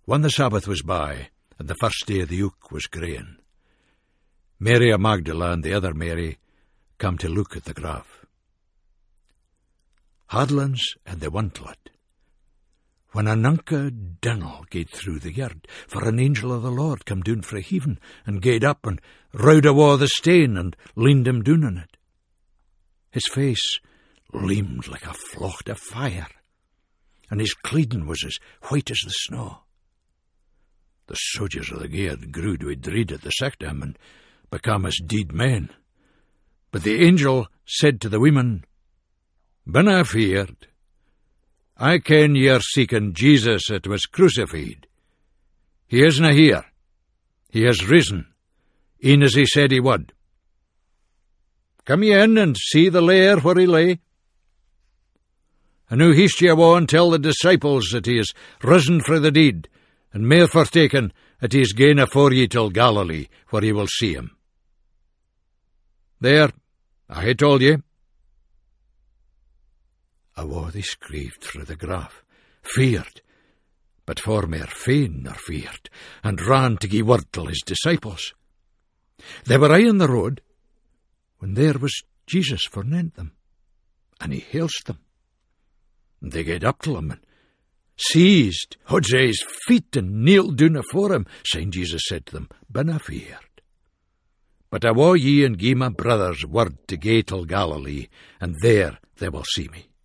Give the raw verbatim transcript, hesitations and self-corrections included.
When the Sabbath was by, and the first day of the week was greying, Mary of Magdala and the other Mary come to look at the grave. Hadlands and they wanted it, when a nunca dinnel gaed through the yard, for an angel of the Lord come down frae heaven, and gaed up and rowed awa the stane, and leaned him down on it. His face gleamed like a flocht of fire, and his cleeding was as white as the snow. The soldiers of the guard grewed wi' dread at the sight of him, and became as dead men. But the angel said to the women, "Binna feared. I ken ye're seeking Jesus that was crucified. He isna here. He has risen, e'en as he said he would. Come ye in and see the lair where he lay. And now haste ye awa and tell the disciples that he is risen frae the dead, and mair fortaken that he is gane afore ye till Galilee, where ye will see him. There, I hae told ye." Awa they screeved frae the grave, feared, but for mair fain nor feared, and ran to gie word till his disciples. They were aye on the road, when there was Jesus fornent them, and he hails them. And they gaed up to him, and seized, hud's his feet, and kneeled down afore him, saying Jesus said to them, "Binna feared. But awa ye and gie my brothers word to gae till Galilee, and there they will see me."